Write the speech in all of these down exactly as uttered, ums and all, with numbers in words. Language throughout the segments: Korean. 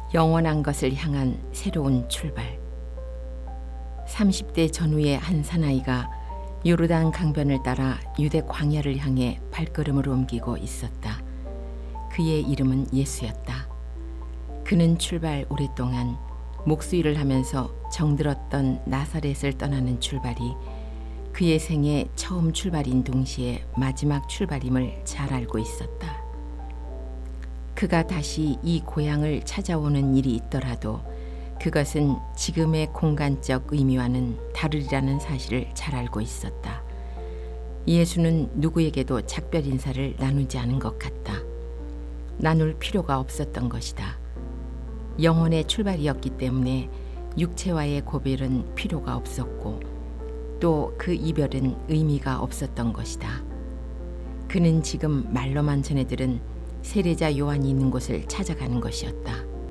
영원한 것을 향한 새로운 출발. 삼십 대 전후의 한 사나이가 요르단 강변을 따라 유대 광야를 향해 발걸음을 옮기고 있었다. 그의 이름은 예수였다. 그는 출발 오랫동안 목수일을 하면서 정들었던 나사렛을 떠나는 출발이 그의 생애 처음 출발인 동시에 마지막 출발임을 잘 알고 있었다. 그가 다시 이 고향을 찾아오는 일이 있더라도 그것은 지금의 공간적 의미와는 다르리라는 사실을 잘 알고 있었다. 예수는 누구에게도 작별 인사를 나누지 않은 것 같다. 나눌 필요가 없었던 것이다. 영혼의 출발이었기 때문에 육체와의 고별은 필요가 없었고 또 그 이별은 의미가 없었던 것이다. 그는 지금 말로만 전해 들은 세례자 요한이 있는 곳을 찾아가는 것이었다.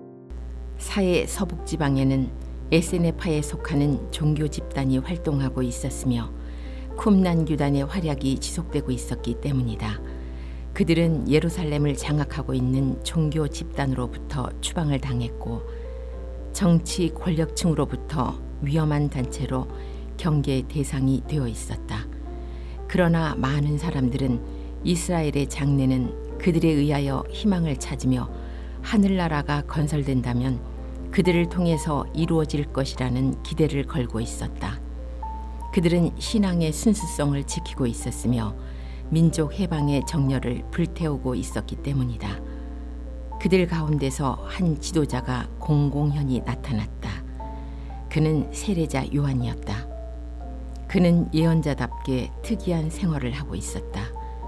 사해 서북지방에는 에세네파에 속하는 종교 집단이 활동하고 있었으며 쿰난 규단의 활약이 지속되고 있었기 때문이다. 그들은 예루살렘을 장악하고 있는 종교 집단으로부터 추방을 당했고 정치 권력층으로부터 위험한 단체로 경계의 대상이 되어 있었다. 그러나 많은 사람들은 이스라엘의 장래는 그들에 의하여 희망을 찾으며 하늘나라가 건설된다면 그들을 통해서 이루어질 것이라는 기대를 걸고 있었다. 그들은 신앙의 순수성을 지키고 있었으며 민족 해방의 정열을 불태우고 있었기 때문이다. 그들 가운데서 한 지도자가 공공연히 나타났다. 그는 세례자 요한이었다. 그는 예언자답게 특이한 생활을 하고 있었다.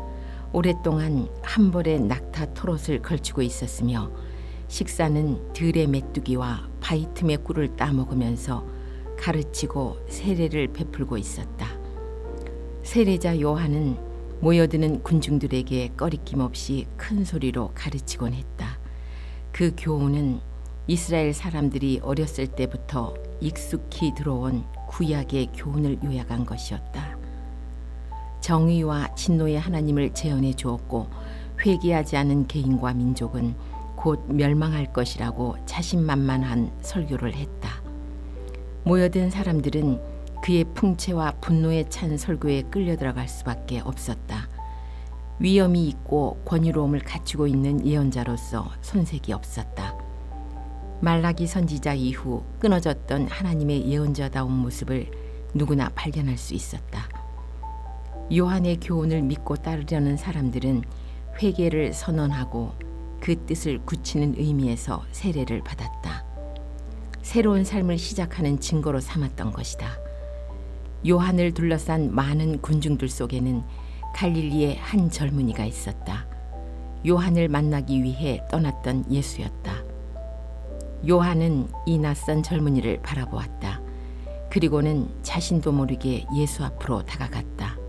오랫동안 한 벌의 낙타 토롯을 걸치고 있었으며 식사는 들의 메뚜기와 바위 틈의 꿀을 따먹으면서 가르치고 세례를 베풀고 있었다. 세례자 요한은 모여드는 군중들에게 꺼리낌 없이 큰 소리로 가르치곤 했다. 그 교훈은 이스라엘 사람들이 어렸을 때부터 익숙히 들어온 구약의 교훈을 요약한 것이었다. 정의와 진노의 하나님을 재현해 주었고 회개하지 않은 개인과 민족은 곧 멸망할 것이라고 자신만만한 설교를 했다. 모여든 사람들은 그의 풍채와 분노에 찬 설교에 끌려들어갈 수밖에 없었다. 위엄이 있고 권위로움을 갖추고 있는 예언자로서 손색이 없었다. 말라기 선지자 이후 끊어졌던 하나님의 예언자다운 모습을 누구나 발견할 수 있었다. 요한의 교훈을 믿고 따르려는 사람들은 회개를 선언하고 그 뜻을 굳히는 의미에서 세례를 받았다. 새로운 삶을 시작하는 증거로 삼았던 것이다. 요한을 둘러싼 많은 군중들 속에는 갈릴리의 한 젊은이가 있었다. 요한을 만나기 위해 떠났던 예수였다. 요한은 이 낯선 젊은이를 바라보았다. 그리고는 자신도 모르게 예수 앞으로 다가갔다.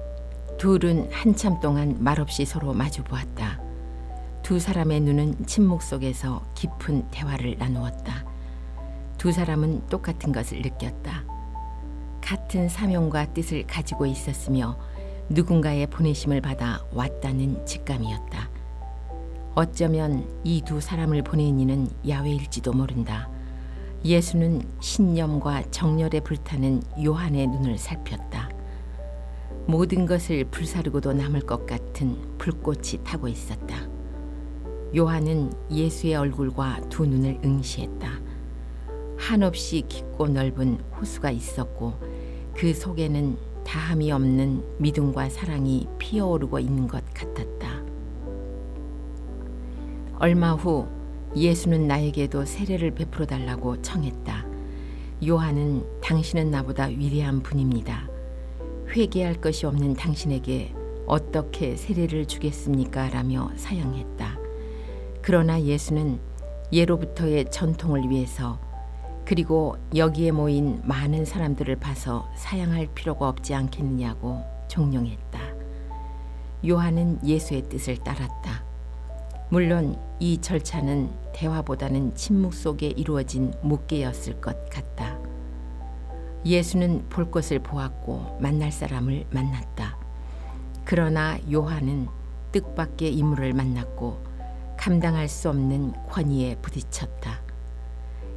둘은 한참 동안 말없이 서로 마주 보았다. 두 사람의 눈은 침묵 속에서 깊은 대화를 나누었다. 두 사람은 똑같은 것을 느꼈다. 같은 사명과 뜻을 가지고 있었으며 누군가의 보내심을 받아 왔다는 직감이었다. 어쩌면 이 두 사람을 보낸 이는 야훼일지도 모른다. 예수는 신념과 정열에 불타는 요한의 눈을 살폈다. 모든 것을 불사르고도 남을 것 같은 불꽃이 타고 있었다. 요한은 예수의 얼굴과 두 눈을 응시했다. 한없이 깊고 넓은 호수가 있었고 그 속에는 다함이 없는 믿음과 사랑이 피어오르고 있는 것 같았다. 얼마 후 예수는 나에게도 세례를 베풀어 달라고 청했다. 요한은 당신은 나보다 위대한 분입니다. 회개할 것이 없는 당신에게 어떻게 세례를 주겠습니까? 라며 사양했다. 그러나 예수는 예로부터의 전통을 위해서 그리고 여기에 모인 많은 사람들을 봐서 사양할 필요가 없지 않겠느냐고 종용했다. 요한은 예수의 뜻을 따랐다. 물론 이 절차는 대화보다는 침묵 속에 이루어진 묵계였을 것 같다. 예수는 볼 것을 보았고 만날 사람을 만났다. 그러나 요한은 뜻밖의 인물을 만났고 감당할 수 없는 권위에 부딪혔다.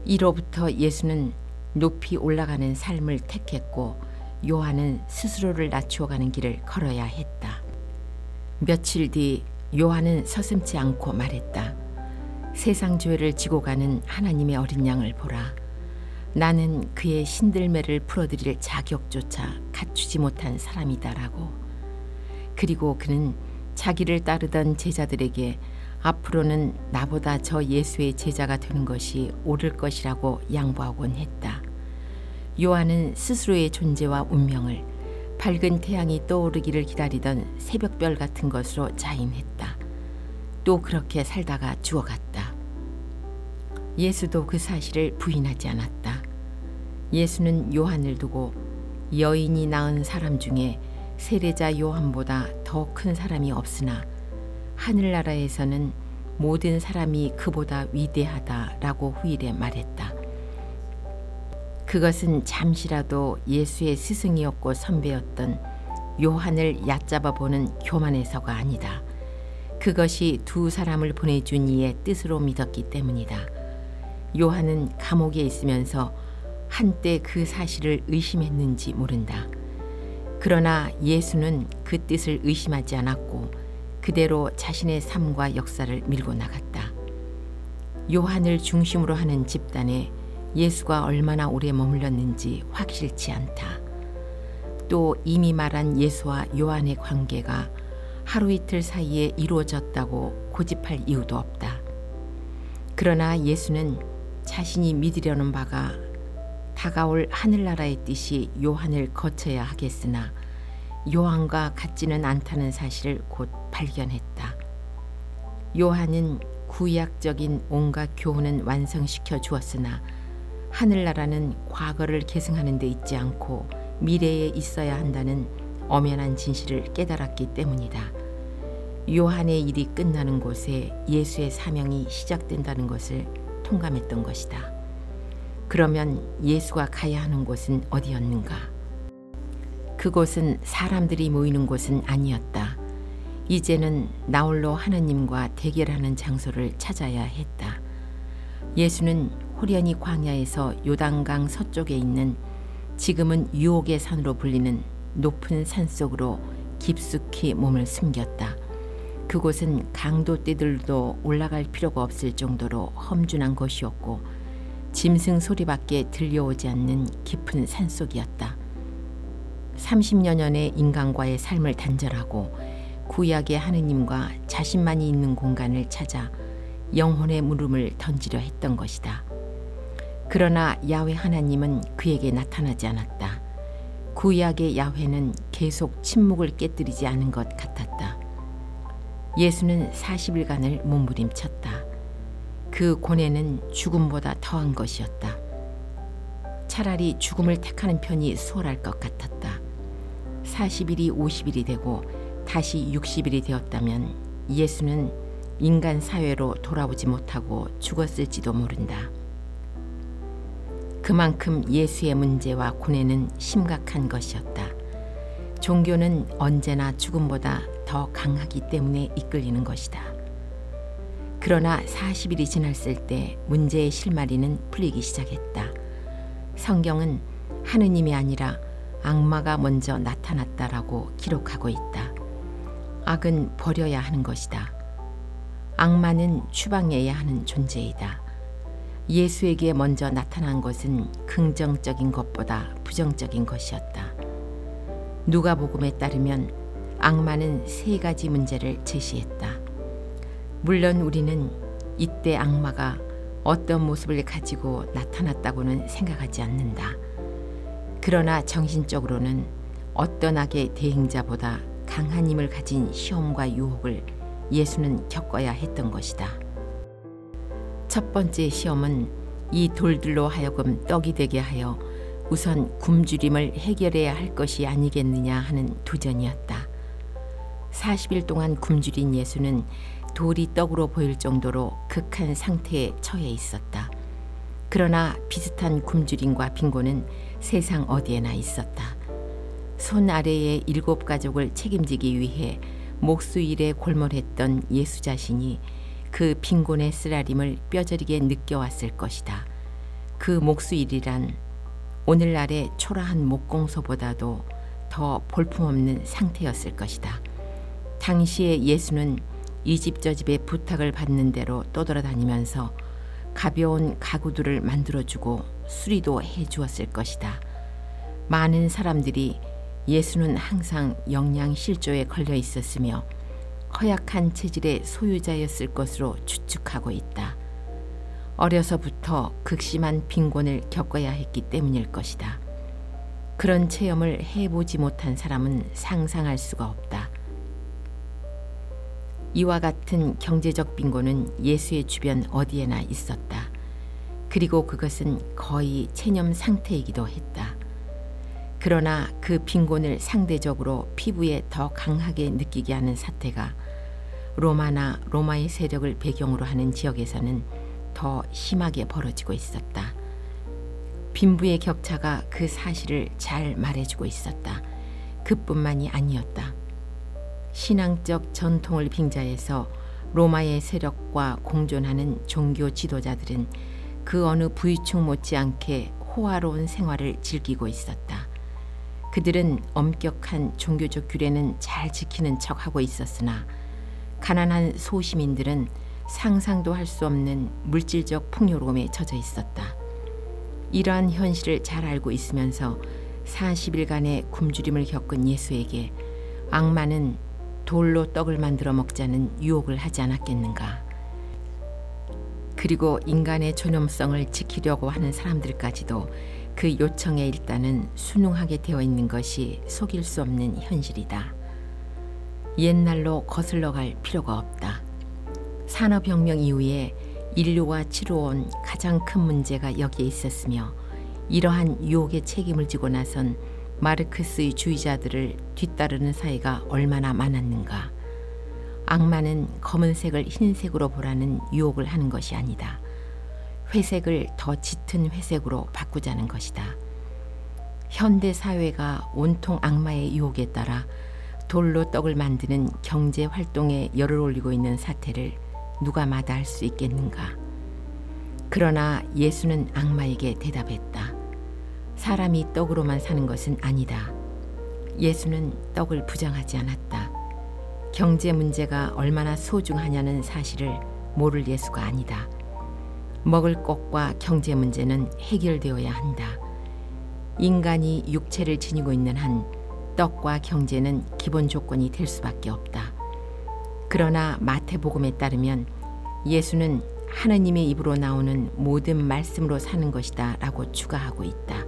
이로부터 예수는 높이 올라가는 삶을 택했고 요한은 스스로를 낮추어가는 길을 걸어야 했다. 며칠 뒤 요한은 서슴지 않고 말했다. 세상 죄를 지고 가는 하나님의 어린 양을 보라. 나는 그의 신들매를 풀어드릴 자격조차 갖추지 못한 사람이다라고. 그리고 그는 자기를 따르던 제자들에게 앞으로는 나보다 저 예수의 제자가 되는 것이 옳을 것이라고 양보하곤 했다. 요한은 스스로의 존재와 운명을 밝은 태양이 떠오르기를 기다리던 새벽별 같은 것으로 자인했다. 또 그렇게 살다가 죽어갔다. 예수도 그 사실을 부인하지 않았다. 예수는 요한을 두고 여인이 낳은 사람 중에 세례자 요한보다 더 큰 사람이 없으나 하늘나라에서는 모든 사람이 그보다 위대하다라고 후일에 말했다. 그것은 잠시라도 예수의 스승이었고 선배였던 요한을 얕잡아 보는 교만에서가 아니다. 그것이 두 사람을 보내준 이의 뜻으로 믿었기 때문이다. 요한은 감옥에 있으면서 한때 그 사실을 의심했는지 모른다. 그러나 예수는 그 뜻을 의심하지 않았고 그대로 자신의 삶과 역사를 밀고 나갔다. 요한을 중심으로 하는 집단에 예수가 얼마나 오래 머물렀는지 확실치 않다. 또 이미 말한 예수와 요한의 관계가 하루 이틀 사이에 이루어졌다고 고집할 이유도 없다. 그러나 예수는 자신이 믿으려는 바가 다가올 하늘나라의 뜻이 요한을 거쳐야 하겠으나 요한과 같지는 않다는 사실을 곧 발견했다. 요한은 구약적인 온갖 교훈은 완성시켜 주었으나 하늘나라는 과거를 계승하는 데 있지 않고 미래에 있어야 한다는 엄연한 진실을 깨달았기 때문이다. 요한의 일이 끝나는 곳에 예수의 사명이 시작된다는 것을 통감했던 것이다. 그러면 예수가 가야 하는 곳은 어디였는가? 그곳은 사람들이 모이는 곳은 아니었다. 이제는 나홀로 하나님과 대결하는 장소를 찾아야 했다. 예수는 호련히 광야에서 요단강 서쪽에 있는 지금은 유혹의 산으로 불리는 높은 산 속으로 깊숙이 몸을 숨겼다. 그곳은 강도 떼들도 올라갈 필요가 없을 정도로 험준한 곳이었고 짐승 소리밖에 들려오지 않는 깊은 산속이었다. 삼십여 년의 인간과의 삶을 단절하고 구약의 하느님과 자신만이 있는 공간을 찾아 영혼의 물음을 던지려 했던 것이다. 그러나 야훼 하나님은 그에게 나타나지 않았다. 구약의 야훼는 계속 침묵을 깨뜨리지 않은 것 같았다. 예수는 사십 일간을 몸부림쳤다. 그 고뇌는 죽음보다 더한 것이었다. 차라리 죽음을 택하는 편이 수월할 것 같았다. 사십 일이 오십 일이 되고 다시 육십 일이 되었다면 예수는 인간 사회로 돌아오지 못하고 죽었을지도 모른다. 그만큼 예수의 문제와 고뇌는 심각한 것이었다. 종교는 언제나 죽음보다 더 강하기 때문에 이끌리는 것이다. 그러나 사십 일이 지났을 때 문제의 실마리는 풀리기 시작했다. 성경은 하느님이 아니라 악마가 먼저 나타났다라고 기록하고 있다. 악은 버려야 하는 것이다. 악마는 추방해야 하는 존재이다. 예수에게 먼저 나타난 것은 긍정적인 것보다 부정적인 것이었다. 누가복음에 따르면 악마는 세 가지 문제를 제시했다. 물론 우리는 이때 악마가 어떤 모습을 가지고 나타났다고는 생각하지 않는다. 그러나 정신적으로는 어떤 악의 대행자보다 강한 힘을 가진 시험과 유혹을 예수는 겪어야 했던 것이다. 첫 번째 시험은 이 돌들로 하여금 떡이 되게 하여 우선 굶주림을 해결해야 할 것이 아니겠느냐 하는 도전이었다. 사십 일 동안 굶주린 예수는 돌이 떡으로 보일 정도로 극한 상태에 처해 있었다. 그러나 비슷한 굶주림과 빈곤은 세상 어디에나 있었다. 손 아래의 일곱 가족을 책임지기 위해 목수일에 골몰했던 예수 자신이 그 빈곤의 쓰라림을 뼈저리게 느껴왔을 것이다. 그 목수일이란 오늘날의 초라한 목공소보다도 더 볼품없는 상태였을 것이다. 당시에 예수는 이 집 저 집의 부탁을 받는 대로 떠돌아다니면서 가벼운 가구들을 만들어주고 수리도 해주었을 것이다. 많은 사람들이 예수는 항상 영양실조에 걸려 있었으며 허약한 체질의 소유자였을 것으로 추측하고 있다. 어려서부터 극심한 빈곤을 겪어야 했기 때문일 것이다. 그런 체험을 해보지 못한 사람은 상상할 수가 없다. 이와 같은 경제적 빈곤은 예수의 주변 어디에나 있었다. 그리고 그것은 거의 체념 상태이기도 했다. 그러나 그 빈곤을 상대적으로 피부에 더 강하게 느끼게 하는 사태가 로마나 로마의 세력을 배경으로 하는 지역에서는 더 심하게 벌어지고 있었다. 빈부의 격차가 그 사실을 잘 말해주고 있었다. 그뿐만이 아니었다. 신앙적 전통을 빙자해서 로마의 세력과 공존하는 종교 지도자들은 그 어느 부유층 못지않게 호화로운 생활을 즐기고 있었다. 그들은 엄격한 종교적 규례는 잘 지키는 척하고 있었으나 가난한 소시민들은 상상도 할 수 없는 물질적 풍요로움에 젖어 있었다. 이러한 현실을 잘 알고 있으면서 사십 일간의 굶주림을 겪은 예수에게 악마는 돌로 떡을 만들어 먹자는 유혹을 하지 않았겠는가. 그리고 인간의 존엄성을 지키려고 하는 사람들까지도 그 요청에 일단은 순응하게 되어 있는 것이 속일 수 없는 현실이다. 옛날로 거슬러 갈 필요가 없다. 산업혁명 이후에 인류가 치루어온 가장 큰 문제가 여기에 있었으며 이러한 유혹에 책임을 지고 나선 마르크스의 주의자들을 뒤따르는 사회가 얼마나 많았는가. 악마는 검은색을 흰색으로 보라는 유혹을 하는 것이 아니다. 회색을 더 짙은 회색으로 바꾸자는 것이다. 현대 사회가 온통 악마의 유혹에 따라 돌로 떡을 만드는 경제 활동에 열을 올리고 있는 사태를 누가 마다할 수 있겠는가. 그러나 예수는 악마에게 대답했다. 사람이 떡으로만 사는 것은 아니다. 예수는 떡을 부정하지 않았다. 경제 문제가 얼마나 소중하냐는 사실을 모를 예수가 아니다. 먹을 것과 경제 문제는 해결되어야 한다. 인간이 육체를 지니고 있는 한 떡과 경제는 기본 조건이 될 수밖에 없다. 그러나 마태복음에 따르면 예수는 하느님의 입으로 나오는 모든 말씀으로 사는 것이다 라고 추가하고 있다.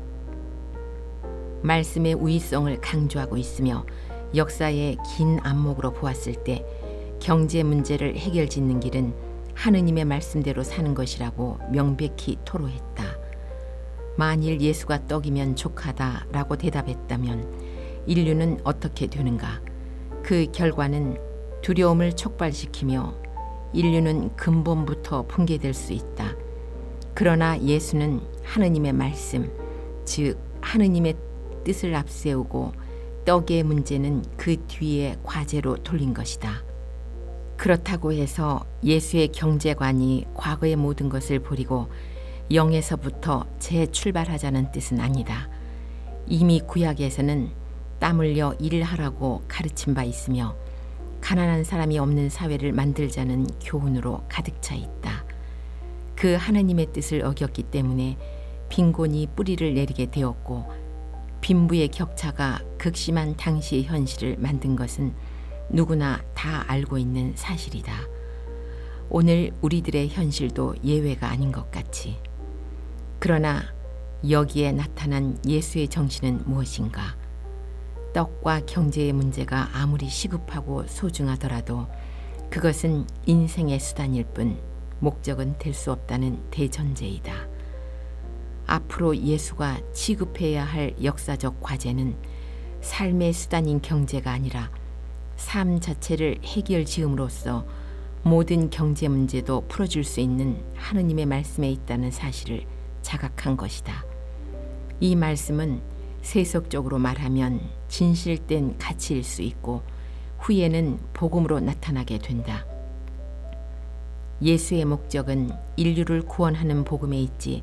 말씀의 우위성을 강조하고 있으며 역사의 긴 안목으로 보았을 때 경제 문제를 해결짓는 길은 하느님의 말씀대로 사는 것이라고 명백히 토로했다. 만일 예수가 떡이면 족하다라고 대답했다면 인류는 어떻게 되는가? 그 결과는 두려움을 촉발시키며 인류는 근본부터 붕괴될 수 있다. 그러나 예수는 하느님의 말씀, 즉 하느님의 뜻을 앞세우고 떡의 문제는 그 뒤에 과제로 돌린 것이다. 그렇다고 해서 예수의 경제관이 과거의 모든 것을 버리고 영에서부터 재출발하자는 뜻은 아니다. 이미 구약에서는 땀 흘려 일을 하라고 가르친 바 있으며 가난한 사람이 없는 사회를 만들자는 교훈으로 가득 차 있다. 그 하나님의 뜻을 어겼기 때문에 빈곤이 뿌리를 내리게 되었고 빈부의 격차가 극심한 당시의 현실을 만든 것은 누구나 다 알고 있는 사실이다. 오늘 우리들의 현실도 예외가 아닌 것 같이. 그러나 여기에 나타난 예수의 정신은 무엇인가? 떡과 경제의 문제가 아무리 시급하고 소중하더라도 그것은 인생의 수단일 뿐 목적은 될 수 없다는 대전제이다. 앞으로 예수가 취급해야 할 역사적 과제는 삶의 수단인 경제가 아니라 삶 자체를 해결지음으로써 모든 경제 문제도 풀어줄 수 있는 하느님의 말씀에 있다는 사실을 자각한 것이다. 이 말씀은 세속적으로 말하면 진실된 가치일 수 있고 후에는 복음으로 나타나게 된다. 예수의 목적은 인류를 구원하는 복음에 있지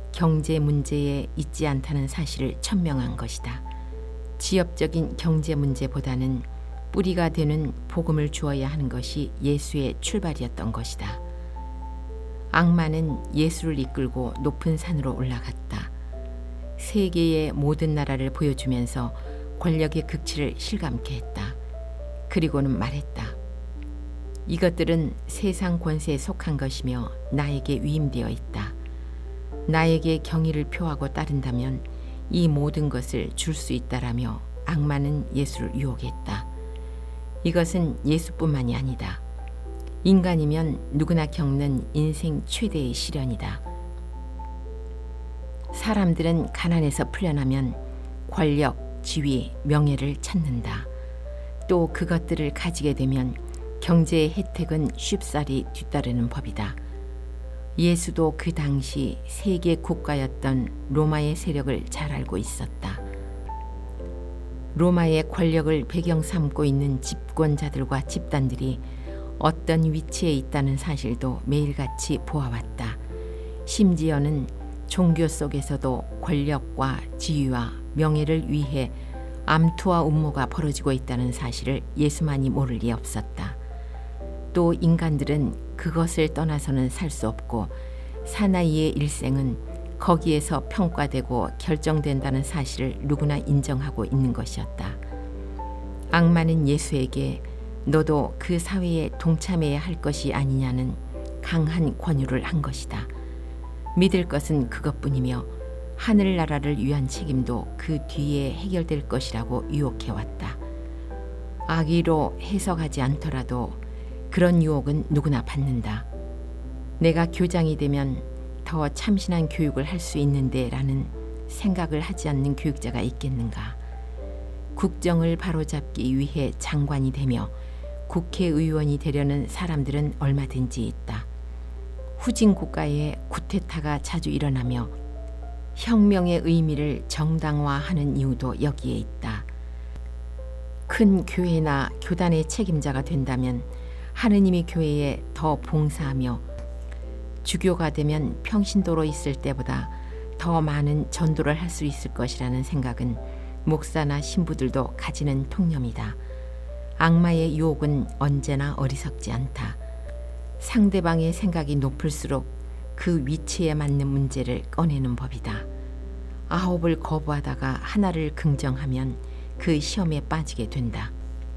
경제 문제에 있지 않다는 사실을 천명한 것이다. 지엽적인 경제 문제보다는 뿌리가 되는 복음을 주어야 하는 것이 예수의 출발이었던 것이다. 악마는 예수를 이끌고 높은 산으로 올라갔다. 세계의 모든 나라를 보여주면서 권력의 극치를 실감케 했다. 그리고는 말했다. 이것들은 세상 권세에 속한 것이며 나에게 위임되어 있다. 나에게 경의를 표하고 따른다면 이 모든 것을 줄 수 있다라며 악마는 예수를 유혹했다. 이것은 예수뿐만이 아니다. 인간이면 누구나 겪는 인생 최대의 시련이다. 사람들은 가난에서 풀려나면 권력, 지위, 명예를 찾는다. 또 그것들을 가지게 되면 경제의 혜택은 쉽사리 뒤따르는 법이다. 예수도 그 당시 세계 국가였던 로마의 세력을 잘 알고 있었다. 로마의 권력을 배경 삼고 있는 집권자들과 집단들이 어떤 위치에 있다는 사실도 매일같이 보아왔다. 심지어는 종교 속에서도 권력과 지위와 명예를 위해 암투와 음모가 벌어지고 있다는 사실을 예수만이 모를 리 없었다. 또 인간들은 그것을 떠나서는 살 수 없고 사나이의 일생은 거기에서 평가되고 결정된다는 사실을 누구나 인정하고 있는 것이었다. 악마는 예수에게 너도 그 사회에 동참해야 할 것이 아니냐는 강한 권유를 한 것이다. 믿을 것은 그것뿐이며 하늘나라를 위한 책임도 그 뒤에 해결될 것이라고 유혹해왔다. 악의로 해석하지 않더라도 그런 유혹은 누구나 받는다. 내가 교장이 되면 더 참신한 교육을 할 수 있는데 라는 생각을 하지 않는 교육자가 있겠는가. 국정을 바로잡기 위해 장관이 되며 국회의원이 되려는 사람들은 얼마든지 있다. 후진 국가에 쿠데타가 자주 일어나며 혁명의 의미를 정당화하는 이유도 여기에 있다. 큰 교회나 교단의 책임자가 된다면 하느님이 교회에 더 봉사하며 주교가 되면 평신도로 있을 때보다 더 많은 전도를 할 수 있을 것이라는 생각은 목사나 신부들도 가지는 통념이다. 악마의 유혹은 언제나 어리석지 않다. 상대방의 생각이 높을수록 그 위치에 맞는 문제를 꺼내는 법이다. 아홉을 거부하다가 하나를 긍정하면 그 시험에 빠지게 된다.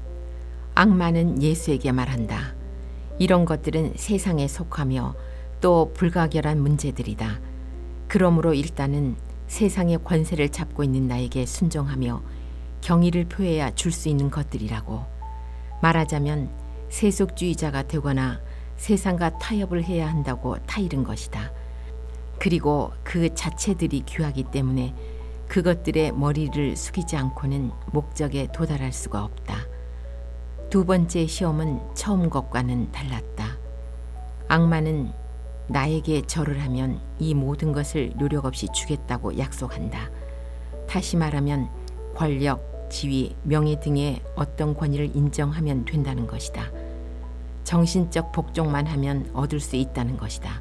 악마는 예수에게 말한다. 이런 것들은 세상에 속하며 또 불가결한 문제들이다. 그러므로 일단은 세상의 권세를 잡고 있는 나에게 순종하며 경의를 표해야 줄 수 있는 것들이라고. 말하자면 세속주의자가 되거나 세상과 타협을 해야 한다고 타이른 것이다. 그리고 그 자체들이 귀하기 때문에 그것들의 머리를 숙이지 않고는 목적에 도달할 수가 없다. 두 번째 시험은 처음 것과는 달랐다. 악마는 나에게 절을 하면 이 모든 것을 노력 없이 주겠다고 약속한다. 다시 말하면 권력, 지위, 명예 등의 어떤 권위를 인정하면 된다는 것이다. 정신적 복종만 하면 얻을 수 있다는 것이다.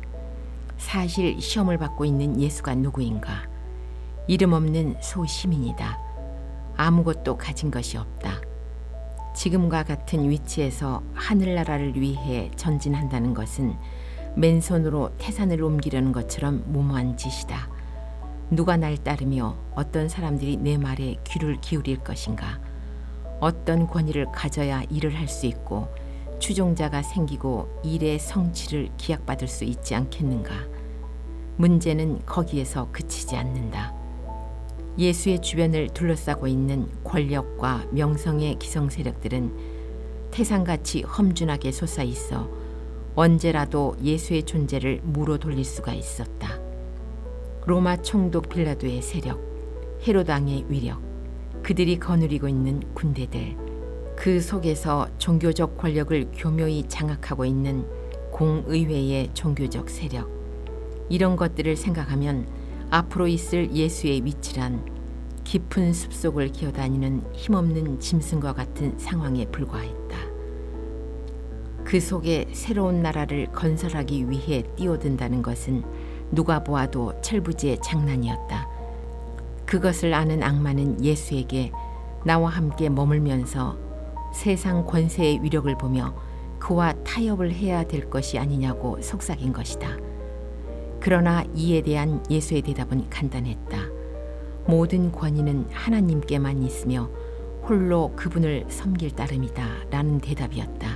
사실 시험을 받고 있는 예수가 누구인가? 이름 없는 소시민이다. 아무것도 가진 것이 없다. 지금과 같은 위치에서 하늘나라를 위해 전진한다는 것은 맨손으로 태산을 옮기려는 것처럼 무모한 짓이다. 누가 날 따르며 어떤 사람들이 내 말에 귀를 기울일 것인가? 어떤 권위를 가져야 일을 할 수 있고 추종자가 생기고 일의 성취를 기약받을 수 있지 않겠는가? 문제는 거기에서 그치지 않는다. 예수의 주변을 둘러싸고 있는 권력과 명성의 기성세력들은 태산같이 험준하게 솟아있어 언제라도 예수의 존재를 무로 돌릴 수가 있었다. 로마 총독 빌라도의 세력, 헤롯 왕의 위력, 그들이 거느리고 있는 군대들, 그 속에서 종교적 권력을 교묘히 장악하고 있는 공의회의 종교적 세력, 이런 것들을 생각하면 앞으로 있을 예수의 위치란 깊은 숲속을 기어다니는 힘없는 짐승과 같은 상황에 불과했다. 그 속에 새로운 나라를 건설하기 위해 뛰어든다는 것은 누가 보아도 철부지의 장난이었다. 그것을 아는 악마는 예수에게 나와 함께 머물면서 세상 권세의 위력을 보며 그와 타협을 해야 될 것이 아니냐고 속삭인 것이다. 그러나 이에 대한 예수의 대답은 간단했다. 모든 권위는 하나님께만 있으며 홀로 그분을 섬길 따름이다 라는 대답이었다.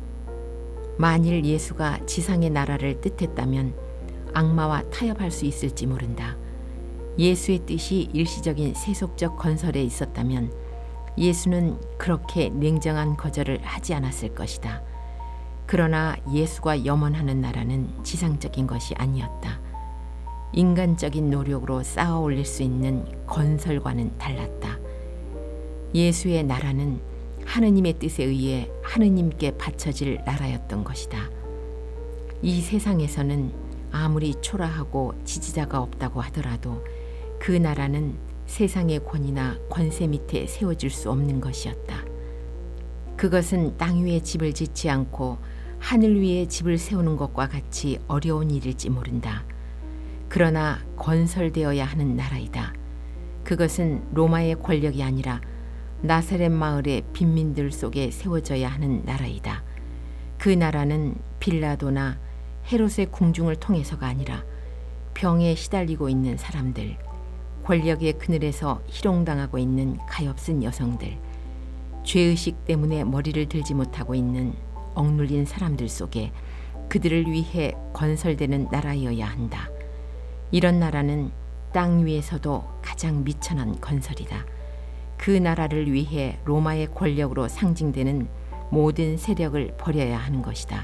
만일 예수가 지상의 나라를 뜻했다면 악마와 타협할 수 있을지 모른다. 예수의 뜻이 일시적인 세속적 건설에 있었다면 예수는 그렇게 냉정한 거절을 하지 않았을 것이다. 그러나 예수가 염원하는 나라는 지상적인 것이 아니었다. 인간적인 노력으로 쌓아 올릴 수 있는 건설과는 달랐다. 예수의 나라는 하느님의 뜻에 의해 하느님께 바쳐질 나라였던 것이다. 이 세상에서는 아무리 초라하고 지지자가 없다고 하더라도 그 나라는 세상의 권위나 권세 밑에 세워질 수 없는 것이었다. 그것은 땅 위에 집을 짓지 않고 하늘 위에 집을 세우는 것과 같이 어려운 일일지 모른다. 그러나 건설되어야 하는 나라이다. 그것은 로마의 권력이 아니라 나사렛 마을의 빈민들 속에 세워져야 하는 나라이다. 그 나라는 빌라도나 헤롯의 궁중을 통해서가 아니라 병에 시달리고 있는 사람들, 권력의 그늘에서 희롱당하고 있는 가엾은 여성들, 죄의식 때문에 머리를 들지 못하고 있는 억눌린 사람들 속에 그들을 위해 건설되는 나라여야 한다. 이런 나라는 땅 위에서도 가장 미천한 건설이다. 그 나라를 위해 로마의 권력으로 상징되는 모든 세력을 버려야 하는 것이다.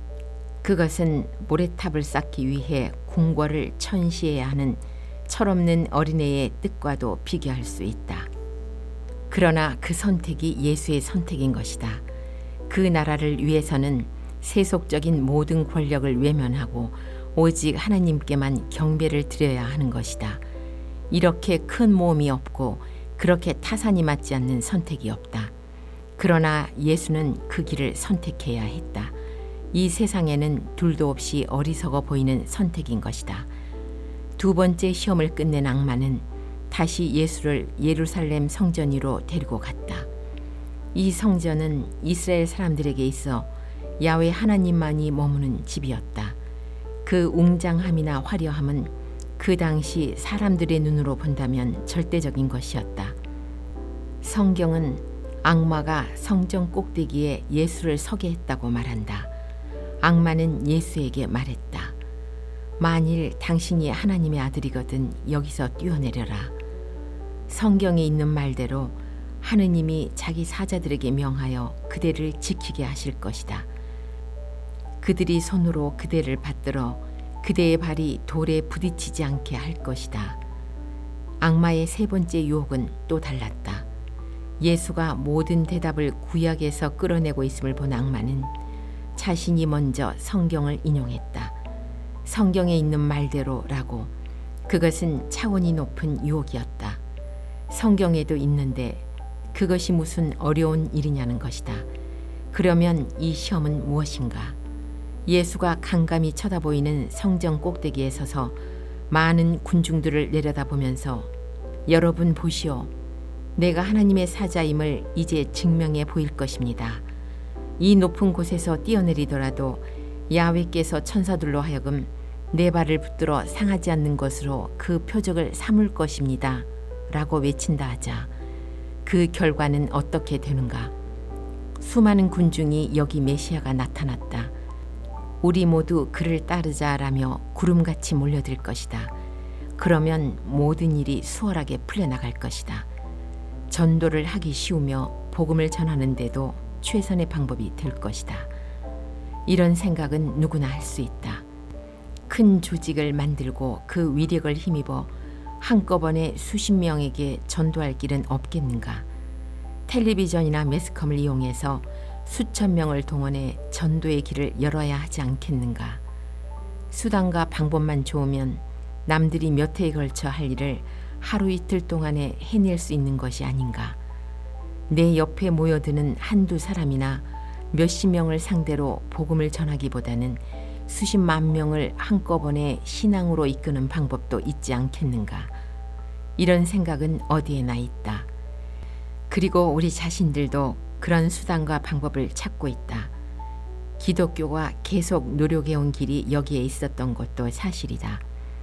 그것은 모래탑을 쌓기 위해 궁궐을 천시해야 하는 철없는 어린애의 뜻과도 비교할 수 있다. 그러나 그 선택이 예수의 선택인 것이다. 그 나라를 위해서는 세속적인 모든 권력을 외면하고 오직 하나님께만 경배를 드려야 하는 것이다. 이렇게 큰 모험이 없고 그렇게 타산이 맞지 않는 선택이 없다. 그러나 예수는 그 길을 선택해야 했다. 이 세상에는 둘도 없이 어리석어 보이는 선택인 것이다. 두 번째 시험을 끝낸 악마는 다시 예수를 예루살렘 성전 위로 데리고 갔다. 이 성전은 이스라엘 사람들에게 있어 야훼 하나님만이 머무는 집이었다. 그 웅장함이나 화려함은 그 당시 사람들의 눈으로 본다면 절대적인 것이었다. 성경은 악마가 성전 꼭대기에 예수를 서게 했다고 말한다. 악마는 예수에게 말했다. 만일 당신이 하나님의 아들이거든 여기서 뛰어내려라. 성경에 있는 말대로 하느님이 자기 사자들에게 명하여 그대를 지키게 하실 것이다. 그들이 손으로 그대를 받들어 그대의 발이 돌에 부딪히지 않게 할 것이다. 악마의 세 번째 유혹은 또 달랐다. 예수가 모든 대답을 구약에서 끌어내고 있음을 본 악마는 자신이 먼저 성경을 인용했다. 성경에 있는 말대로라고. 그것은 차원이 높은 유혹이었다. 성경에도 있는데 그것이 무슨 어려운 일이냐는 것이다. 그러면 이 시험은 무엇인가? 예수가 강감히 쳐다보이는 성전 꼭대기에 서서 많은 군중들을 내려다보면서 여러분 보시오. 내가 하나님의 사자임을 이제 증명해 보일 것입니다. 이 높은 곳에서 뛰어내리더라도 야훼께서 천사들로 하여금 내 발을 붙들어 상하지 않는 것으로 그 표적을 삼을 것입니다. 라고 외친다 하자 그 결과는 어떻게 되는가? 수많은 군중이 여기 메시아가 나타났다. 우리 모두 그를 따르자라며 구름같이 몰려들 것이다. 그러면 모든 일이 수월하게 풀려나갈 것이다. 전도를 하기 쉬우며 복음을 전하는데도 최선의 방법이 될 것이다. 이런 생각은 누구나 할 수 있다. 큰 조직을 만들고 그 위력을 힘입어 한꺼번에 수십 명에게 전도할 길은 없겠는가? 텔레비전이나 매스컴을 이용해서 수천 명을 동원해 전도의 길을 열어야 하지 않겠는가? 수단과 방법만 좋으면 남들이 몇 해에 걸쳐 할 일을 하루 이틀 동안에 해낼 수 있는 것이 아닌가? 내 옆에 모여드는 한두 사람이나 몇십 명을 상대로 복음을 전하기보다는 수십만 명을 한꺼번에 신앙으로 이끄는 방법도 있지 않겠는가. 이런 생각은 어디에나 있다. 그리고 우리 자신들도 그런 수단과 방법을 찾고 있다. 기독교가 계속 노력해온 길이 여기에 있었던 것도 사실이다.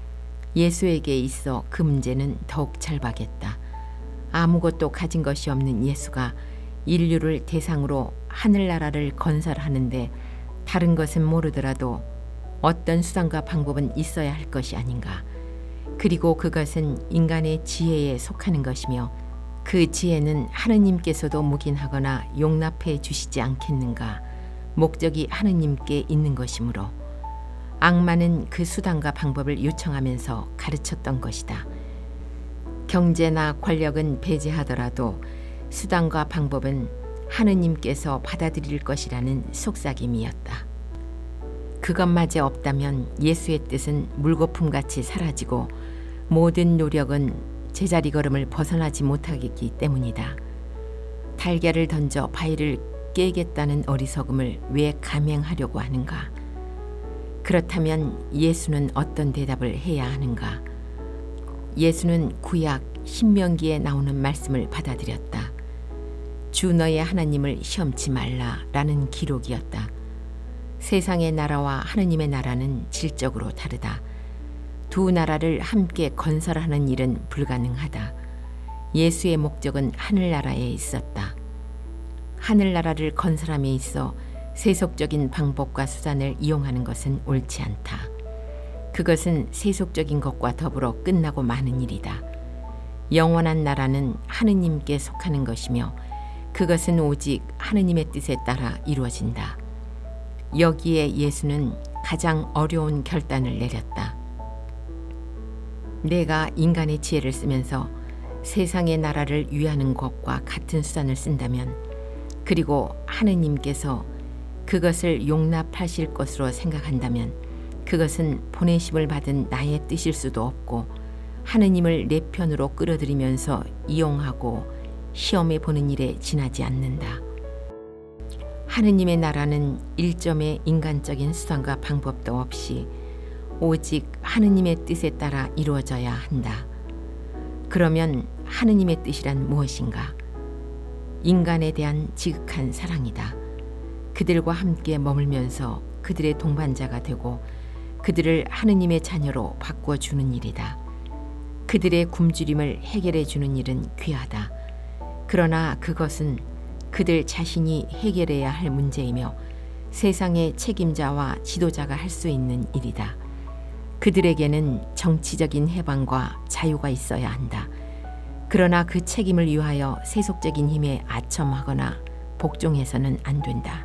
예수에게 있어 그 문제는 더욱 절박했다. 아무것도 가진 것이 없는 예수가 인류를 대상으로 하늘나라를 건설하는데 다른 것은 모르더라도 어떤 수단과 방법은 있어야 할 것이 아닌가. 그리고 그것은 인간의 지혜에 속하는 것이며 그 지혜는 하느님께서도 묵인하거나 용납해 주시지 않겠는가. 목적이 하느님께 있는 것이므로 악마는 그 수단과 방법을 요청하면서 가르쳤던 것이다. 경제나 권력은 배제하더라도 수단과 방법은 하느님께서 받아들일 것이라는 속삭임이었다. 그것마저 없다면 예수의 뜻은 물거품같이 사라지고 모든 노력은 제자리 걸음을 벗어나지 못하겠기 때문이다. 달걀을 던져 바위를 깨겠다는 어리석음을 왜 감행하려고 하는가? 그렇다면 예수는 어떤 대답을 해야 하는가? 예수는 구약 신명기에 나오는 말씀을 받아들였다. 주 너의 하나님을 시험치 말라라는 기록이었다. 세상의 나라와 하느님의 나라는 질적으로 다르다. 두 나라를 함께 건설하는 일은 불가능하다. 예수의 목적은 하늘나라에 있었다. 하늘나라를 건설함에 있어 세속적인 방법과 수단을 이용하는 것은 옳지 않다. 그것은 세속적인 것과 더불어 끝나고 마는 일이다. 영원한 나라는 하느님께 속하는 것이며 그것은 오직 하느님의 뜻에 따라 이루어진다. 여기에 예수는 가장 어려운 결단을 내렸다. 내가 인간의 지혜를 쓰면서 세상의 나라를 위하는 것과 같은 수단을 쓴다면, 그리고 하느님께서 그것을 용납하실 것으로 생각한다면 그것은 보내심을 받은 나의 뜻일 수도 없고 하느님을 내 편으로 끌어들이면서 이용하고 시험해 보는 일에 지나지 않는다. 하느님의 나라는 일점의 인간적인 수단과 방법도 없이 오직 하느님의 뜻에 따라 이루어져야 한다. 그러면 하느님의 뜻이란 무엇인가? 인간에 대한 지극한 사랑이다. 그들과 함께 머물면서 그들의 동반자가 되고 그들을 하느님의 자녀로 바꿔주는 일이다. 그들의 굶주림을 해결해 주는 일은 귀하다. 그러나 그것은 그들 자신이 해결해야 할 문제이며 세상의 책임자와 지도자가 할 수 있는 일이다. 그들에게는 정치적인 해방과 자유가 있어야 한다. 그러나 그 책임을 위하여 세속적인 힘에 아첨하거나 복종해서는 안 된다.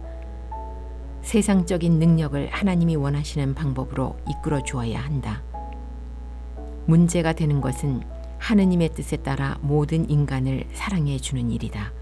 세상적인 능력을 하나님이 원하시는 방법으로 이끌어 주어야 한다. 문제가 되는 것은 하느님의 뜻에 따라 모든 인간을 사랑해 주는 일이다.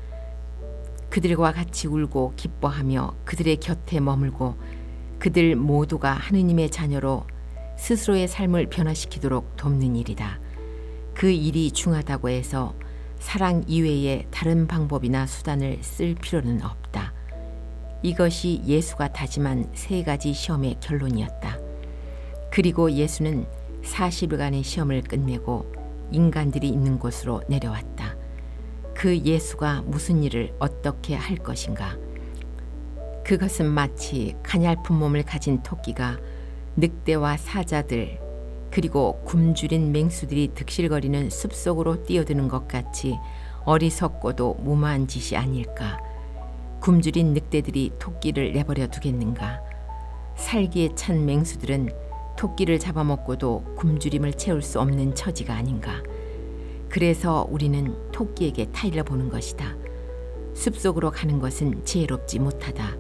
그들과 같이 울고 기뻐하며 그들의 곁에 머물고 그들 모두가 하느님의 자녀로 스스로의 삶을 변화시키도록 돕는 일이다. 그 일이 중하다고 해서 사랑 이외에 다른 방법이나 수단을 쓸 필요는 없다. 이것이 예수가 다짐한 세 가지 시험의 결론이었다. 그리고 예수는 사십 일간의 시험을 끝내고 인간들이 있는 곳으로 내려왔다. 그 예수가 무슨 일을 어떻게 할 것인가? 그것은 마치 가냘픈 몸을 가진 토끼가 늑대와 사자들 그리고 굶주린 맹수들이 득실거리는 숲속으로 뛰어드는 것 같이 어리석고도 무모한 짓이 아닐까? 굶주린 늑대들이 토끼를 내버려 두겠는가? 살기에 찬 맹수들은 토끼를 잡아먹고도 굶주림을 채울 수 없는 처지가 아닌가? 그래서 우리는 토끼에게 타일러 보는 것이다. 숲속으로 가는 것은 지혜롭지 못하다.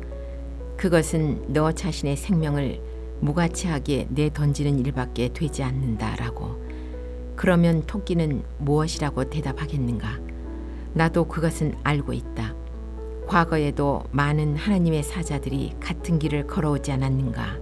그것은 너 자신의 생명을 무가치하게 내던지는 일밖에 되지 않는다라고. 그러면 토끼는 무엇이라고 대답하겠는가? 나도 그것은 알고 있다. 과거에도 많은 하나님의 사자들이 같은 길을 걸어오지 않았는가?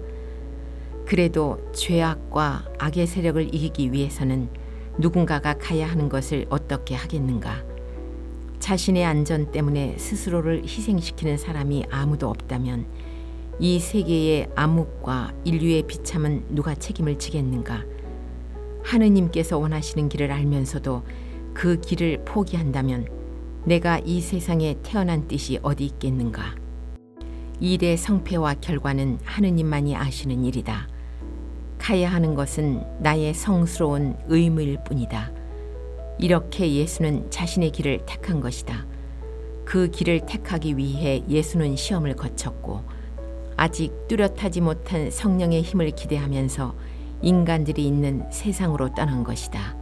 그래도 죄악과 악의 세력을 이기기 위해서는 누군가가 가야 하는 것을 어떻게 하겠는가? 자신의 안전 때문에 스스로를 희생시키는 사람이 아무도 없다면 이 세계의 암흑과 인류의 비참은 누가 책임을 지겠는가? 하느님께서 원하시는 길을 알면서도 그 길을 포기한다면 내가 이 세상에 태어난 뜻이 어디 있겠는가? 일의 성패와 결과는 하느님만이 아시는 일이다. 가야 하는 것은 나의 성스러운 의무일 뿐이다. 이렇게 예수는 자신의 길을 택한 것이다. 그 길을 택하기 위해 예수는 시험을 거쳤고 아직 뚜렷하지 못한 성령의 힘을 기대하면서 인간들이 있는 세상으로 떠난 것이다.